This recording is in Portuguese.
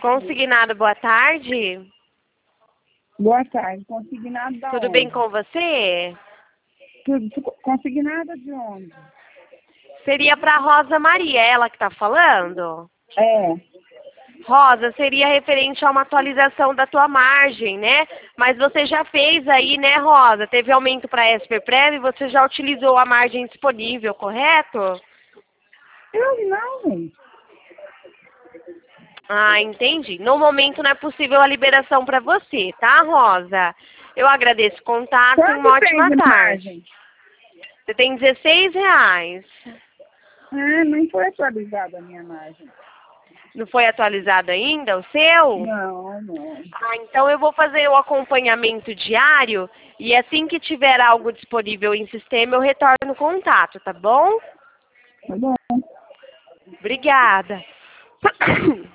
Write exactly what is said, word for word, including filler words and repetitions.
Consignado, boa tarde. Boa tarde. Consignado da Tudo onde? bem com você? Tudo. Consignado de onde? Seria para Rosa Maria, ela que está falando? É. Rosa, seria referente a uma atualização da tua margem, né? Mas você já fez aí, né, Rosa? Teve aumento para a Esperprev e você já utilizou a margem disponível, correto? Eu não. Ah, entendi. No momento não é possível a liberação para você, tá, Rosa? Eu agradeço o contato e uma Quanto tem ótima de tarde. margem? Você tem dezesseis reais. Ah, não foi atualizada a minha margem. Não foi atualizado ainda o seu? Não, não. Ah, então eu vou fazer o acompanhamento diário e assim que tiver algo disponível em sistema eu retorno o contato, tá bom? Tá bom. Obrigada.